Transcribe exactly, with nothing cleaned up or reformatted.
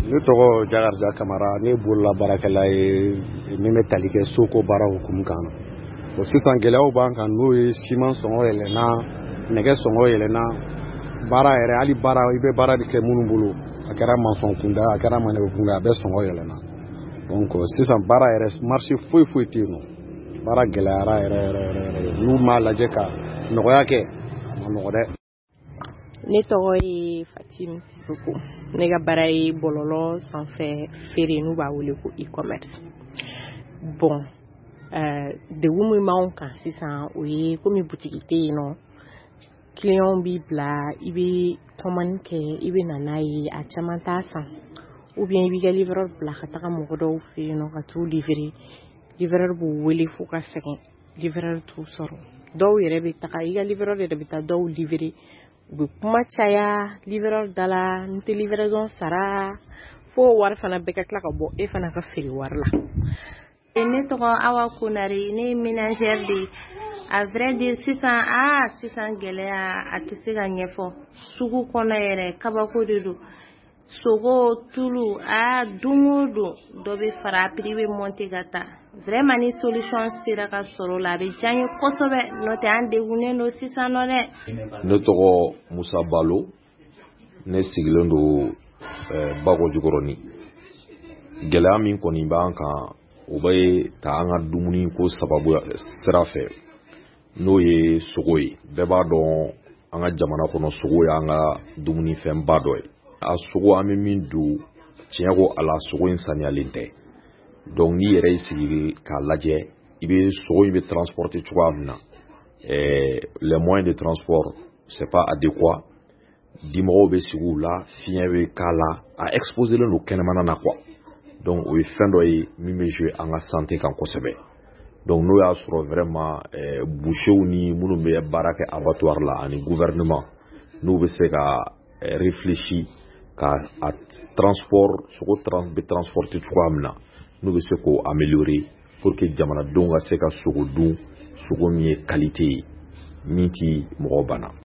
Ne tɔgɔ Jakarija Kamara, ne bolola baarakɛla ye min bɛ tali kɛ Soko baara hukumu kan. O sisan gɛlɛyaw b'an kan n'o ye siman sɔngɔ yɛlɛna, nɛgɛ sɔngɔ yɛlɛna, baara yɛrɛ hali baara i bɛ baara de kɛ minnu bolo, a kɛra maçon kunda, a kɛra manœuvre kunda, a bɛ sɔngɔ yɛlɛna. Donc sisan baara yɛrɛ marché foyi foyi tɛ yen nɔ. Baara gɛlɛyara yɛrɛ yɛrɛ yɛrɛ. N'u m'a lajɛ ka nɔgɔya kɛ, a ma nɔgɔ dɛ. Ne tɔgɔ ye Fatim Sisoko. Ne ka baara ye bɔlɔlɔ sanfɛ feere n'u b'a wele ko e-commerce. Bon, euh, degun min b'anw kan sisan o ye komi butigi tɛ yen nɔ. Client b'i bila, i bɛ commande kɛ, i bɛ na n'a ye, a caman t'a san. Ou bien i b'i ka livreur bila ka taga mɔgɔ dɔw fɛ yen nɔ ka t'u livrer. Livreur b'u wele fo ka sɛgɛn. Livreur t'u sɔrɔ. Dɔw yɛrɛ bɛ taga, i ka livreur yɛrɛ bɛ taa dɔw livrer. U bɛ kuma caya livreur dala, n tɛ livraison sara, fo wari fana bɛɛ ka tila ka bɔ e fana ka feere wari la. Ne tɔgɔ Awa Konare, ne ye ménagère de ye. A vrai dire sisan ah sisan gɛlɛya a tɛ se ka ɲɛfɔ. Sugu kɔnɔ yɛrɛ kabako de don. Sogo, tulu, ah don o don dɔ bɛ fara a prix bɛ monter ka taa. Vraiment ni solution sera ka sɔrɔ la a bɛ diya n ye kosɛbɛ n'o tɛ an degunnen don sisan nɔ dɛ. Ne tɔgɔ Musa Balo, ne sigilen don Bako Jikɔrɔni. Gɛlɛya min kɔni b'an kan o bɛ ta an ka dumuni ko sababu sira fɛ n'o ye sogo ye. Bɛɛ b'a dɔn an ka jamana kɔnɔ sogo y'an ka dumunifɛnba dɔ ye. A sogo an bɛ min dun tiɲɛ ko Ala sogo in saniyalen tɛ. Donc n'i yɛrɛ y'i sigi k'a lajɛ i bɛ sogo in bɛ transporter cogoya min na les moyens de transport c'est pas adéquat. Dimɔgɔw bɛ sigi u la, fiɲɛ bɛ k'a la, a exposé len don kɛnɛmana na quoi. Donc o ye fɛn dɔ ye min bɛ jouer an ka santé kan kosɛbɛ. Donc n'o y'a sɔrɔ vraiment bouchers ni minnu bɛ baara kɛ abattoir la ani gouvernement n'u bɛ se ka réfléchir ka a transport sogo trans bɛ transporter cogoya min na n'u bɛ se k'o améliorer pour que jamanadenw ka se ka sogo dun sogo min ye qualité ye min ti mɔgɔ bana.